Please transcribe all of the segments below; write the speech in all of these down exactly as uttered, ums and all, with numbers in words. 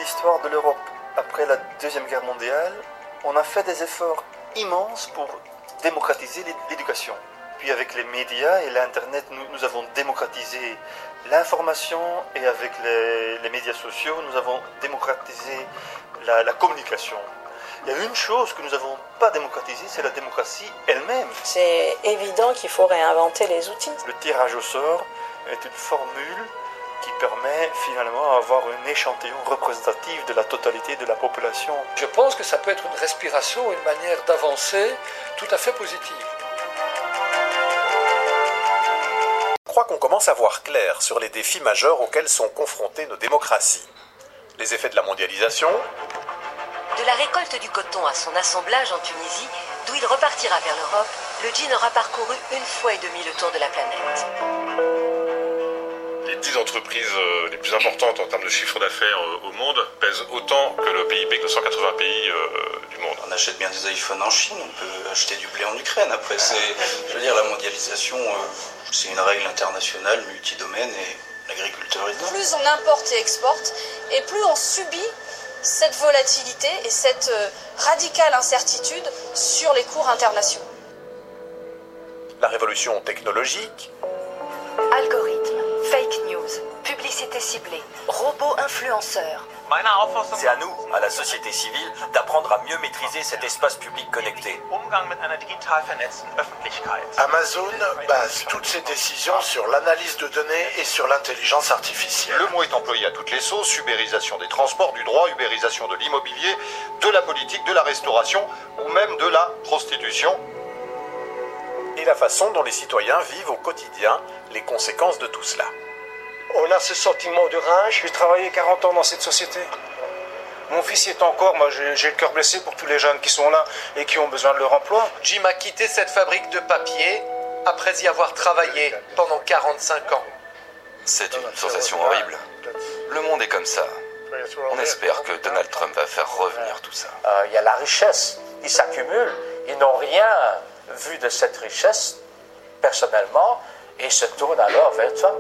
l'histoire de l'Europe après la Deuxième Guerre mondiale, on a fait des efforts immenses pour démocratiser l'éducation. Puis avec les médias et l'Internet, nous, nous avons démocratisé l'information et avec les, les médias sociaux, nous avons démocratisé la, la communication. Il y a une chose que nous n'avons pas démocratisée, c'est la démocratie elle-même. C'est évident qu'il faut réinventer les outils. Le tirage au sort est une formule qui permet finalement d'avoir un échantillon représentatif de la totalité de la population. Je pense que ça peut être une respiration, une manière d'avancer tout à fait positive. Je crois qu'on commence à voir clair sur les défis majeurs auxquels sont confrontées nos démocraties. Les effets de la mondialisation. De la récolte du coton à son assemblage en Tunisie, d'où il repartira vers l'Europe, le jean aura parcouru une fois et demie le tour de la planète. Les dix entreprises les plus importantes en termes de chiffre d'affaires au monde pèsent autant que le P I B de cent quatre-vingts pays du monde. On achète bien des iPhones en Chine, on peut acheter du blé en Ukraine. Après, c'est, je veux dire, la mondialisation, c'est une règle internationale, multidomaine, et l'agriculteur est dedans. Plus on importe et exporte, et plus on subit cette volatilité et cette radicale incertitude sur les cours internationaux. La révolution technologique. Algorithmes, fake news, publicité ciblée, robots influenceurs. C'est à nous, à la société civile, d'apprendre à mieux maîtriser cet espace public connecté. Amazon base toutes ses décisions sur l'analyse de données et sur l'intelligence artificielle. Le mot est employé à toutes les sauces: ubérisation des transports, du droit, ubérisation de l'immobilier, de la politique, de la restauration ou même de la prostitution. Et la façon dont les citoyens vivent au quotidien les conséquences de tout cela. On a ce sentiment de rage. J'ai travaillé quarante ans dans cette société. Mon fils y est encore. Moi, j'ai, j'ai le cœur blessé pour tous les jeunes qui sont là et qui ont besoin de leur emploi. Jim a quitté cette fabrique de papier après y avoir travaillé pendant quarante-cinq ans. C'est une sensation horrible. Le monde est comme ça. On espère que Donald Trump va faire revenir tout ça. Euh, il y a la richesse. Ils s'accumulent. Ils n'ont rien vu de cette richesse, personnellement, et se tournent alors vers Trump.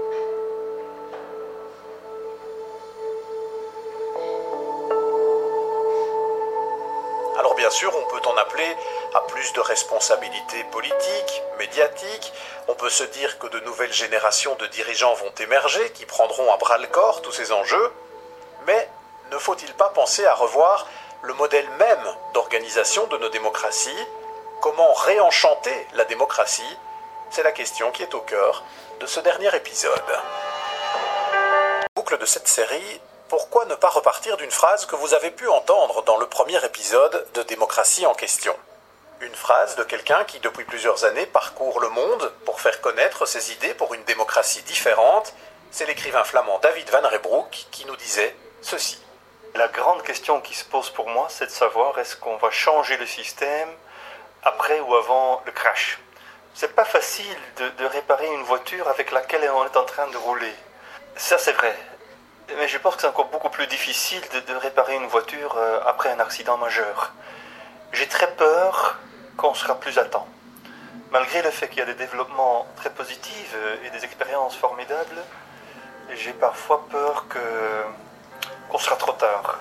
Alors bien sûr, on peut en appeler à plus de responsabilités politiques, médiatiques. On peut se dire que de nouvelles générations de dirigeants vont émerger, qui prendront à bras-le-corps tous ces enjeux. Mais ne faut-il pas penser à revoir le modèle même d'organisation de nos démocraties? Comment réenchanter la démocratie? C'est la question qui est au cœur de ce dernier épisode. Boucle de cette série. Pourquoi ne pas repartir d'une phrase que vous avez pu entendre dans le premier épisode de Démocratie en question? Une phrase de quelqu'un qui, depuis plusieurs années, parcourt le monde pour faire connaître ses idées pour une démocratie différente. C'est l'écrivain flamand David Van Reybrouck qui nous disait ceci. La grande question qui se pose pour moi, c'est de savoir est-ce qu'on va changer le système après ou avant le crash. C'est pas facile de, de réparer une voiture avec laquelle on est en train de rouler. Ça, c'est vrai. Mais je pense que c'est encore beaucoup plus difficile de, de réparer une voiture euh, après un accident majeur. J'ai très peur qu'on sera plus à temps. Malgré le fait qu'il y a des développements très positifs euh, et des expériences formidables, j'ai parfois peur que, qu'on sera trop tard.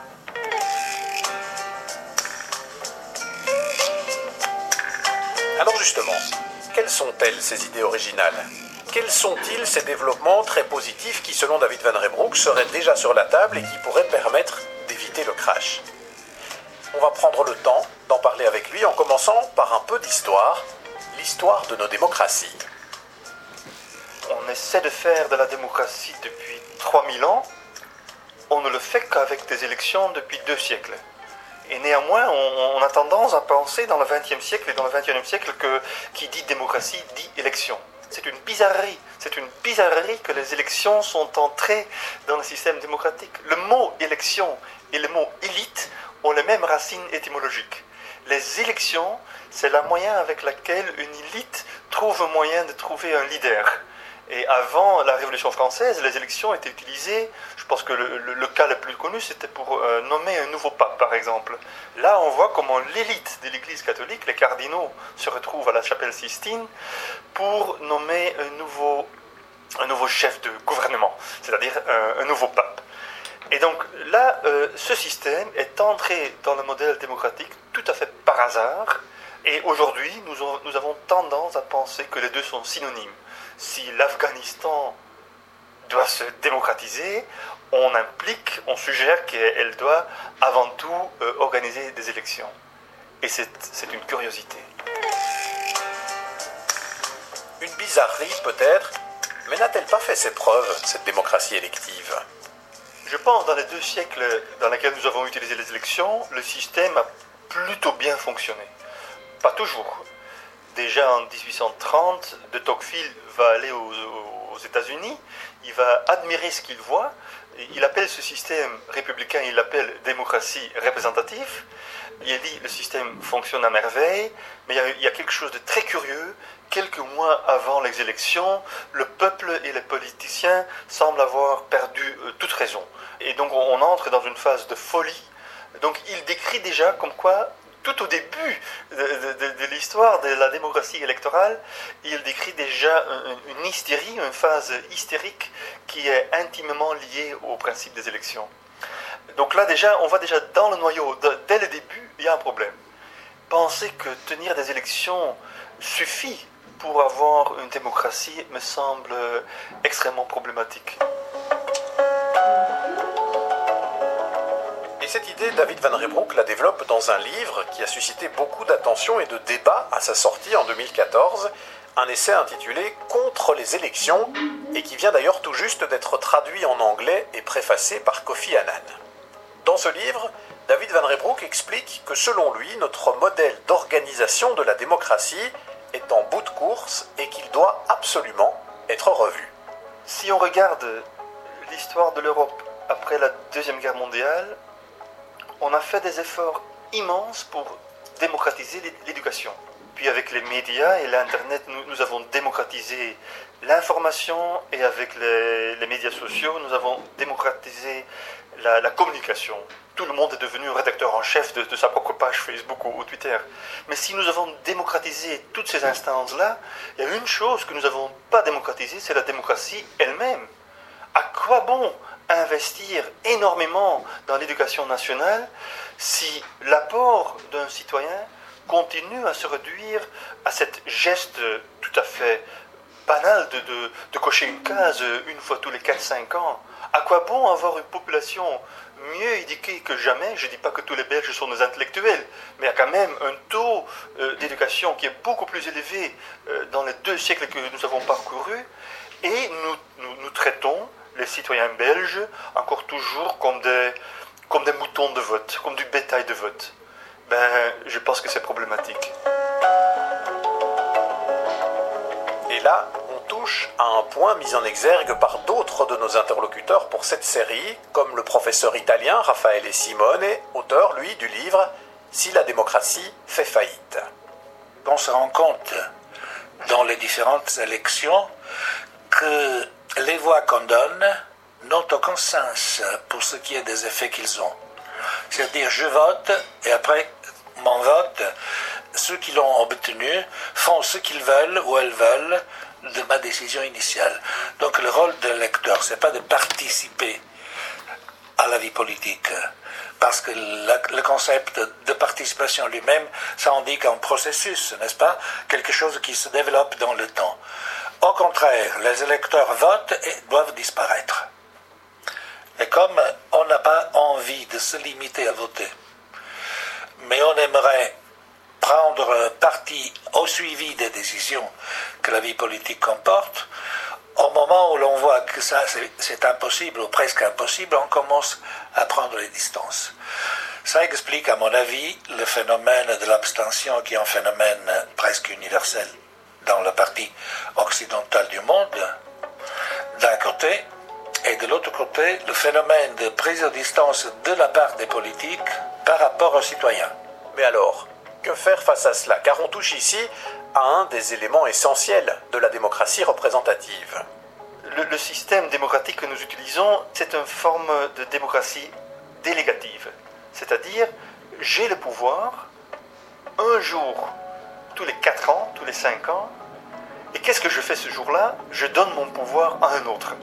Alors justement, quelles sont-elles ces idées originales ? Quels sont-ils ces développements très positifs qui, selon David Van Reybrouck, seraient déjà sur la table et qui pourraient permettre d'éviter le crash? On va prendre le temps d'en parler avec lui en commençant par un peu d'histoire, l'histoire de nos démocraties. On essaie de faire de la démocratie depuis trois mille ans, on ne le fait qu'avec des élections depuis deux siècles. Et néanmoins, on, on a tendance à penser dans le vingtième siècle et dans le vingt et unième siècle que qui dit démocratie dit élection. C'est une bizarrerie, c'est une bizarrerie que les élections sont entrées dans le système démocratique. Le mot élection et le mot élite ont les mêmes racines étymologiques. Les élections, c'est la moyen avec laquelle une élite trouve un moyen de trouver un leader. Et avant la Révolution française, les élections étaient utilisées, je pense que le, le, le cas le plus connu, c'était pour euh, nommer un nouveau pape, par exemple. Là, on voit comment l'élite de l'Église catholique, les cardinaux, se retrouvent à la chapelle Sistine pour nommer un nouveau, un nouveau chef de gouvernement, c'est-à-dire un, un nouveau pape. Et donc là, euh, ce système est entré dans le modèle démocratique tout à fait par hasard. Et aujourd'hui, nous, on- nous avons tendance à penser que les deux sont synonymes. Si l'Afghanistan doit se démocratiser, on implique, on suggère qu'elle doit avant tout euh, organiser des élections. Et c'est c'est une curiosité. Une bizarrerie peut-être, mais n'a-t-elle pas fait ses preuves, cette démocratie élective? Je pense dans les deux siècles dans lesquels nous avons utilisé les élections, le système a plutôt bien fonctionné. Pas toujours. Déjà en dix-huit cent trente, de Tocqueville va aller aux, aux États-Unis, il va admirer ce qu'il voit, il appelle ce système républicain, il l'appelle démocratie représentative. Il dit le système fonctionne à merveille, mais il y a, il y a quelque chose de très curieux. Quelques mois avant les élections, le peuple et les politiciens semblent avoir perdu euh, toute raison. Et donc on, on entre dans une phase de folie. Donc il décrit déjà comme quoi, tout au début de, de- de- de l'histoire de la démocratie électorale, il décrit déjà un- une hystérie, une phase hystérique qui est intimement liée au principe des élections. Donc là déjà, on va déjà dans le noyau. De- dès le début, il y a un problème. Penser que tenir des élections suffit pour avoir une démocratie me semble extrêmement problématique. Et cette idée, David Van Reybrouck la développe dans un livre qui a suscité beaucoup d'attention et de débats à sa sortie en deux mille quatorze, un essai intitulé « Contre les élections » et qui vient d'ailleurs tout juste d'être traduit en anglais et préfacé par Kofi Annan. Dans ce livre, David Van Reybrouck explique que selon lui, notre modèle d'organisation de la démocratie est en bout de course et qu'il doit absolument être revu. Si on regarde l'histoire de l'Europe après la Deuxième Guerre mondiale, on a fait des efforts immenses pour démocratiser l'é- l'éducation. Puis avec les médias et l'Internet, nous, nous avons démocratisé l'information et avec les, les médias sociaux, nous avons démocratisé la, la communication. Tout le monde est devenu rédacteur en chef de, de sa propre page Facebook ou, ou Twitter. Mais si nous avons démocratisé toutes ces instances-là, il y a une chose que nous n'avons pas démocratisée, c'est la démocratie elle-même. À quoi bon investir énormément dans l'éducation nationale si l'apport d'un citoyen continue à se réduire à cet geste tout à fait banal de, de, de cocher une case une fois tous les quatre cinq ans? À quoi bon avoir une population mieux éduquée que jamais? Je ne dis pas que tous les Belges sont des intellectuels, mais il y a quand même un taux euh, d'éducation qui est beaucoup plus élevé euh, dans les deux siècles que nous avons parcourus, et nous, nous, nous traitons les citoyens belges encore toujours comme des, comme des moutons de vote, comme du bétail de vote. Ben, je pense que c'est problématique. Et là, on touche à un point mis en exergue par d'autres de nos interlocuteurs pour cette série, comme le professeur italien Raffaele Simone, auteur, lui, du livre « Si la démocratie fait faillite ». On se rend compte dans les différentes élections que les voix qu'on donne n'ont aucun sens pour ce qui est des effets qu'ils ont. C'est-à-dire, je vote et après mon vote, ceux qui l'ont obtenu font ce qu'ils veulent ou elles veulent de ma décision initiale. Donc le rôle de l'électeur, ce n'est pas de participer à la vie politique, parce que la, le concept de participation lui-même, ça indique un processus, n'est-ce pas? Quelque chose qui se développe dans le temps. Au contraire, les électeurs votent et doivent disparaître. Et comme on n'a pas envie de se limiter à voter, mais on aimerait prendre parti au suivi des décisions que la vie politique comporte, au moment où l'on voit que ça c'est, c'est impossible ou presque impossible, on commence à prendre les distances. Ça explique, à mon avis, le phénomène de l'abstention qui est un phénomène presque universel dans la partie occidentale du monde, d'un côté, et de l'autre côté, le phénomène de prise de distance de la part des politiques par rapport aux citoyens. Mais alors, que faire face à cela? Car on touche ici à un des éléments essentiels de la démocratie représentative. Le, le système démocratique que nous utilisons, c'est une forme de démocratie délégative. C'est-à-dire, j'ai le pouvoir un jour tous les quatre ans, tous les cinq ans, et qu'est-ce que je fais ce jour-là? Je donne mon pouvoir à un autre.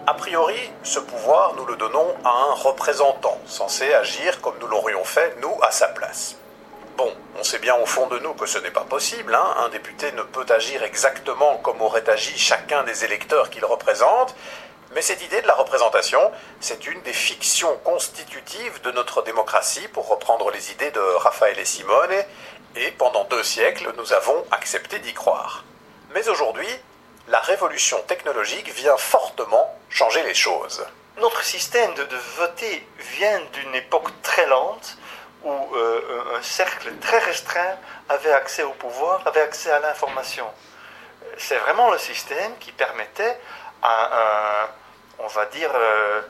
A priori, ce pouvoir, nous le donnons à un représentant, censé agir comme nous l'aurions fait, nous, à sa place. Bon, on sait bien au fond de nous que ce n'est pas possible, hein. Un député ne peut agir exactement comme aurait agi chacun des électeurs qu'il représente, mais cette idée de la représentation, c'est une des fictions constitutives de notre démocratie, pour reprendre les idées de Raffaele Simone, et pendant deux siècles, nous avons accepté d'y croire. Mais aujourd'hui, la révolution technologique vient fortement changer les choses. Notre système de, de voter vient d'une époque très lente, où euh, un cercle très restreint avait accès au pouvoir, avait accès à l'information. C'est vraiment le système qui permettait à un, on va dire, euh,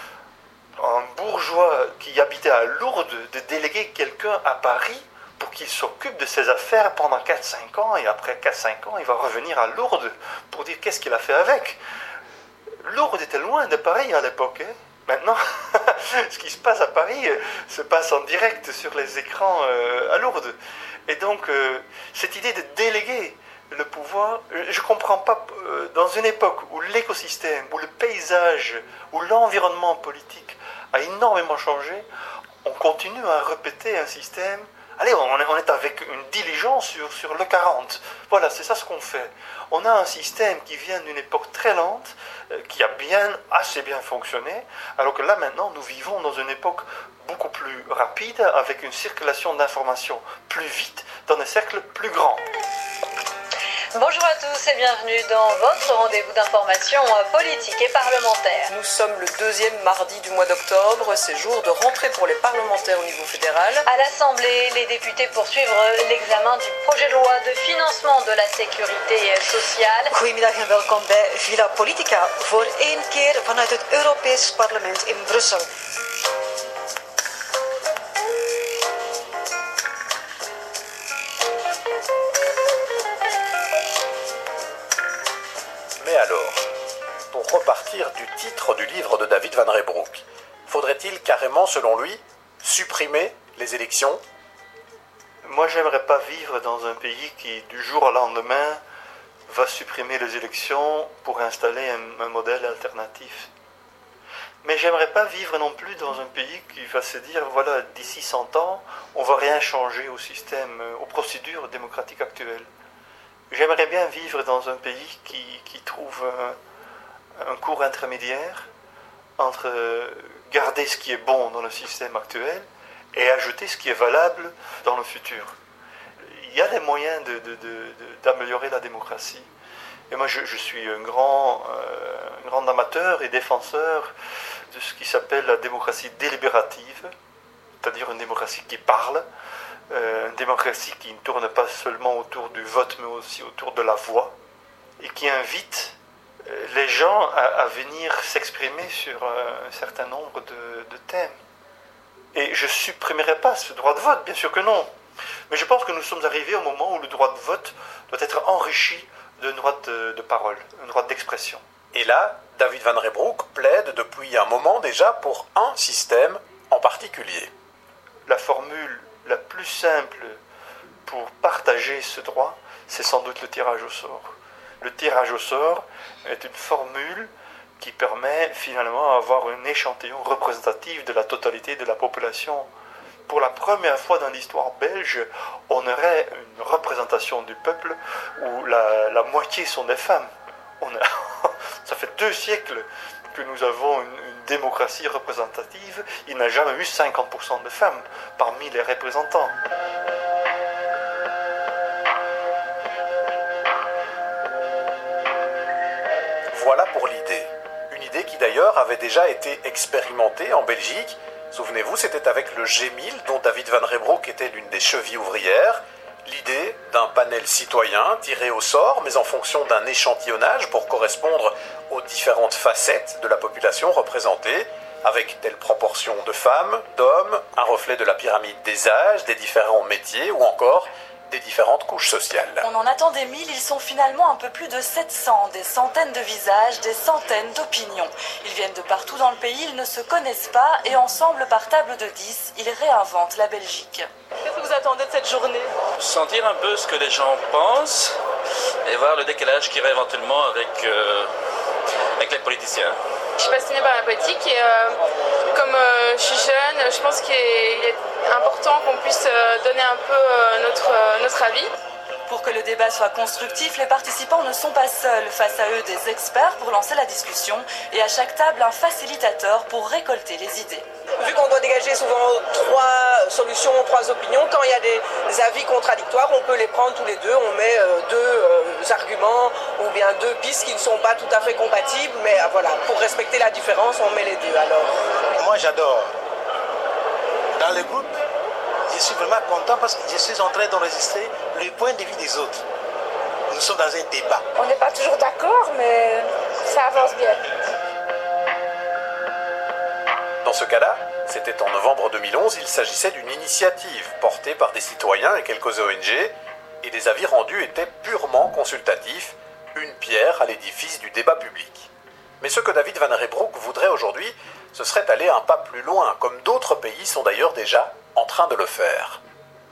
un bourgeois qui habitait à Lourdes de déléguer quelqu'un à Paris pour qu'il s'occupe de ses affaires pendant quatre cinq ans, et après quatre cinq ans, il va revenir à Lourdes pour dire qu'est-ce qu'il a fait avec. Lourdes était loin de Paris à l'époque, hein. Maintenant, ce qui se passe à Paris se passe en direct sur les écrans euh, à Lourdes. Et donc, euh, cette idée de déléguer le pouvoir, je ne comprends pas, euh, dans une époque où l'écosystème, où le paysage, où l'environnement politique a énormément changé, on continue à répéter un système. Allez, on est, on est avec une diligence sur, sur le quarante. Voilà, c'est ça ce qu'on fait. On a un système qui vient d'une époque très lente, euh, qui a bien, assez bien fonctionné, alors que là, maintenant, nous vivons dans une époque beaucoup plus rapide, avec une circulation d'informations plus vite, dans des cercles plus grands. Bonjour à tous et bienvenue dans votre rendez-vous d'information politique et parlementaire. Nous sommes le deuxième mardi du mois d'octobre, c'est jour de rentrée pour les parlementaires au niveau fédéral. À l'Assemblée, les députés poursuivent l'examen du projet de loi de financement de la sécurité sociale. Goedemiddag en welkom bij Villa Politica, voor één keer vanuit het Europees Parlement in Brussel. Mais alors, pour repartir du titre du livre de David Van Reybrouck, faudrait-il carrément, selon lui, supprimer les élections ? Moi, j'aimerais pas vivre dans un pays qui, du jour au lendemain, va supprimer les élections pour installer un, un modèle alternatif. Mais j'aimerais pas vivre non plus dans un pays qui va se dire, voilà, d'ici cent ans, on va rien changer au système, aux procédures démocratiques actuelles. J'aimerais bien vivre dans un pays qui, qui trouve un, un cours intermédiaire entre garder ce qui est bon dans le système actuel et ajouter ce qui est valable dans le futur. Il y a des moyens de, de, de, de, d'améliorer la démocratie. Et moi, je, je suis un grand, euh, un grand amateur et défenseur de ce qui s'appelle la démocratie délibérative, c'est-à-dire une démocratie qui parle, euh, une démocratie qui ne tourne pas seulement autour du vote, mais aussi autour de la voix, et qui invite euh, les gens à, à venir s'exprimer sur euh, un certain nombre de, de thèmes. Et je ne supprimerai pas ce droit de vote, bien sûr que non. Mais je pense que nous sommes arrivés au moment où le droit de vote doit être enrichi d'un droit de, de parole, un droit d'expression. Et là, David Van Reybrouck plaide depuis un moment déjà pour un système en particulier. La formule la plus simple pour partager ce droit, c'est sans doute le tirage au sort. Le tirage au sort est une formule qui permet finalement d'avoir un échantillon représentatif de la totalité de la population. Pour la première fois dans l'histoire belge, on aurait une représentation du peuple où la, la moitié sont des femmes. On a, ça fait deux siècles que nous avons une, une démocratie représentative. Il n'y a jamais eu cinquante pour cent de femmes parmi les représentants. Voilà pour l'idée. Une idée qui d'ailleurs avait déjà été expérimentée en Belgique. Souvenez-vous, c'était avec le G mille, dont David Van Reybrouck était l'une des chevilles ouvrières. L'idée d'un panel citoyen tiré au sort, mais en fonction d'un échantillonnage pour correspondre aux différentes facettes de la population représentée, avec telle proportion de femmes, d'hommes, un reflet de la pyramide des âges, des différents métiers ou encore des différentes couches sociales. On en attend des mille, ils sont finalement un peu plus de sept cents, des centaines de visages, des centaines d'opinions. Ils viennent de partout dans le pays, ils ne se connaissent pas et ensemble par table de dix, ils réinventent la Belgique. Qu'est-ce que vous attendez de cette journée ? Sentir un peu ce que les gens pensent et voir le décalage qu'il y a éventuellement avec, euh, avec les politiciens. Je suis passionnée par la politique et euh, comme euh, je suis jeune, je pense qu'il est important qu'on puisse euh, donner un peu euh, notre, euh, notre avis. Pour que le débat soit constructif, les participants ne sont pas seuls. Face à eux, des experts pour lancer la discussion et à chaque table, un facilitateur pour récolter les idées. Vu qu'on doit dégager souvent trois solutions, trois opinions, quand il y a des avis contradictoires, on peut les prendre tous les deux. On met euh, deux euh, arguments ou bien deux pistes qui ne sont pas tout à fait compatibles, mais euh, voilà, pour respecter la différence, on met les deux. Alors, moi j'adore. Dans le groupe, je suis vraiment content parce que je suis en train d'enregistrer le point de vue des autres. Nous sommes dans un débat. On n'est pas toujours d'accord, mais ça avance bien. Dans ce cas-là, c'était en novembre deux mille onze, il s'agissait d'une initiative portée par des citoyens et quelques O N G, et les avis rendus étaient purement consultatifs, une pierre à l'édifice du débat public. Mais ce que David Van Reybrouck voudrait aujourd'hui, ce serait aller un pas plus loin, comme d'autres pays sont d'ailleurs déjà en train de le faire.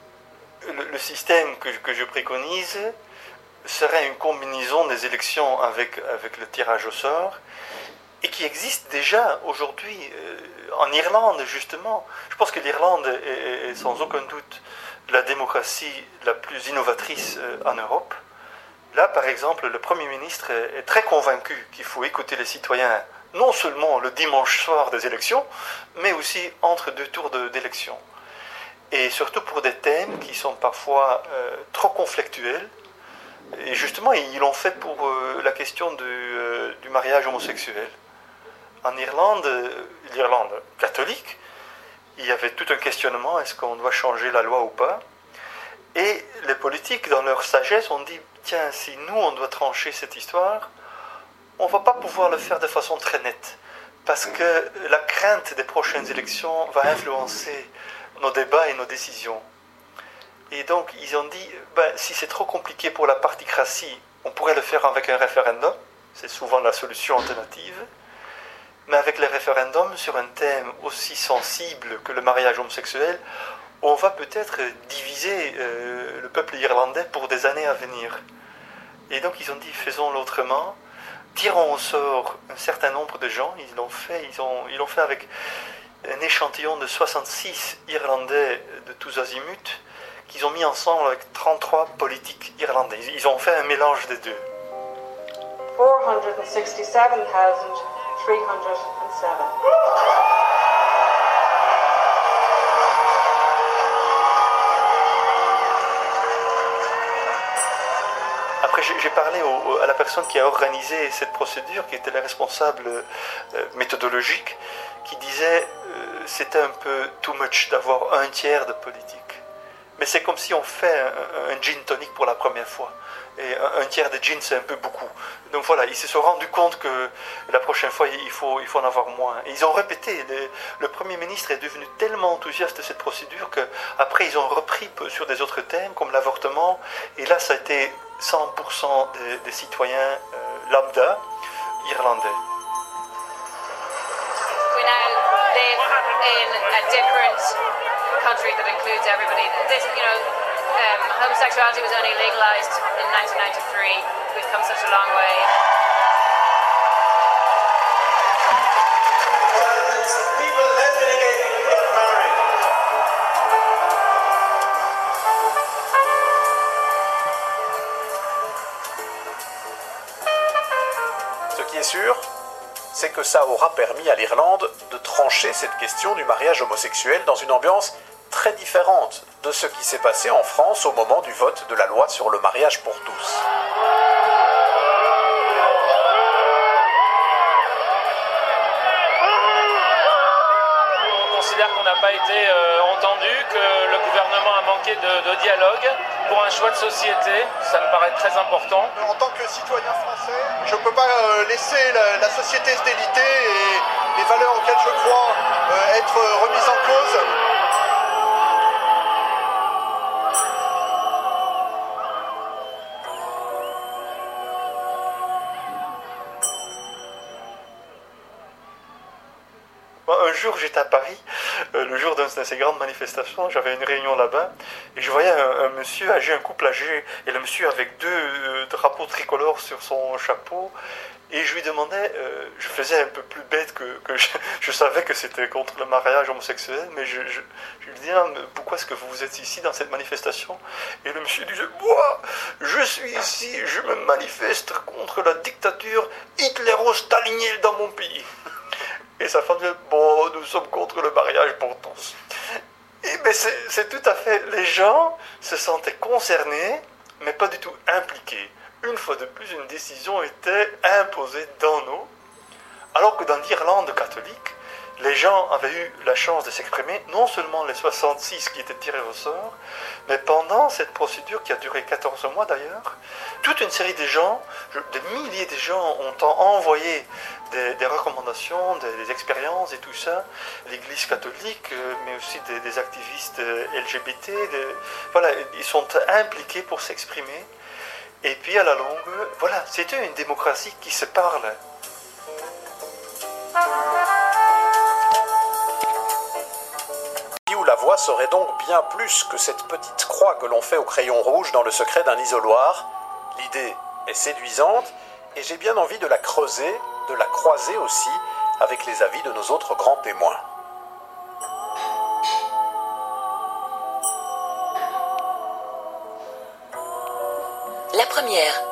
Le, le système que, que je préconise serait une combinaison des élections avec, avec le tirage au sort, et qui existe déjà aujourd'hui euh, en Irlande, justement. Je pense que l'Irlande est, est sans aucun doute la démocratie la plus innovatrice euh, en Europe. Là, par exemple, le Premier ministre est, est très convaincu qu'il faut écouter les citoyens, non seulement le dimanche soir des élections, mais aussi entre deux tours de, d'élections. Et surtout pour des thèmes qui sont parfois euh, trop conflictuels. Et justement, ils l'ont fait pour euh, la question du, euh, du mariage homosexuel. En Irlande, l'Irlande catholique, il y avait tout un questionnement, est-ce qu'on doit changer la loi ou pas? Et les politiques, dans leur sagesse, ont dit, tiens, si nous, on doit trancher cette histoire, on ne va pas pouvoir le faire de façon très nette, parce que la crainte des prochaines élections va influencer nos débats et nos décisions. Et donc, ils ont dit, ben, si c'est trop compliqué pour la particratie, on pourrait le faire avec un référendum, c'est souvent la solution alternative. Mais avec les référendums sur un thème aussi sensible que le mariage homosexuel, on va peut-être diviser euh, le peuple irlandais pour des années à venir. Et donc ils ont dit, faisons-le autrement, tirons au sort un certain nombre de gens, ils l'ont fait, ils ont, ils l'ont fait avec un échantillon de soixante-six Irlandais de tous azimuts, qu'ils ont mis ensemble avec trente-trois politiques irlandais. Ils ont fait un mélange des deux. four hundred sixty-seven thousand three hundred seven. Après, j'ai parlé au, à la personne qui a organisé cette procédure, qui était la responsable euh, méthodologique, qui disait euh, c'était un peu too much d'avoir un tiers de politique. Mais c'est comme si on fait un, un gin tonic pour la première fois. Et un, un tiers de gin, c'est un peu beaucoup. Donc voilà, ils se sont rendus compte que la prochaine fois, il faut, il faut en avoir moins. Et ils ont répété. Le, le Premier ministre est devenu tellement enthousiaste de cette procédure qu'après, ils ont repris sur des autres thèmes, comme l'avortement. Et là, ça a été cent pour cent des, des citoyens euh, lambda irlandais. We now live in a different country that includes everybody. This, you know, um, homosexuality was only legalized in nineteen ninety-three. We've come such a long way. People lesbian get married. Ce qui est sûr, c'est que ça aura permis à l'Irlande de trancher cette question du mariage homosexuel dans une ambiance très différente de ce qui s'est passé en France au moment du vote de la loi sur le mariage pour tous. On considère qu'on n'a pas été euh, entendu, que le gouvernement a manqué de, de dialogue pour un choix de société. Ça me paraît très important. En tant que citoyen français, je ne peux pas euh, laisser la, la société se déliter et les valeurs auxquelles je crois euh, être remises en cause. Un jour, jour, j'étais à Paris, euh, le jour d'une de ces grandes manifestations, j'avais une réunion là-bas, et je voyais un, un monsieur âgé, un couple âgé, et le monsieur avec deux euh, drapeaux tricolores sur son chapeau, et je lui demandais, euh, je faisais un peu plus bête que, que je, je savais que c'était contre le mariage homosexuel, mais je, je, je lui disais, ah, pourquoi est-ce que vous êtes ici dans cette manifestation? Et le monsieur disait, moi, je suis ici, je me manifeste contre la dictature hitléro-stalinienne dans mon pays. Et sa femme disait, bon, nous sommes contre le mariage pour tous. Et ben c'est tout à fait, les gens se sentaient concernés, mais pas du tout impliqués. Une fois de plus, une décision était imposée dans nous, alors que dans l'Irlande catholique, les gens avaient eu la chance de s'exprimer, non seulement les soixante-six qui étaient tirés au sort, mais pendant cette procédure qui a duré quatorze mois d'ailleurs, toute une série de gens, des milliers de gens ont envoyé des, des recommandations, des, des expériences et tout ça, l'Église catholique, mais aussi des, des activistes L G B T, des, voilà, ils sont impliqués pour s'exprimer. Et puis à la longue, voilà, c'était une démocratie qui se parle. Où la voix serait donc bien plus que cette petite croix que l'on fait au crayon rouge dans le secret d'un isoloir. L'idée est séduisante et j'ai bien envie de la creuser, de la croiser aussi avec les avis de nos autres grands témoins. La première.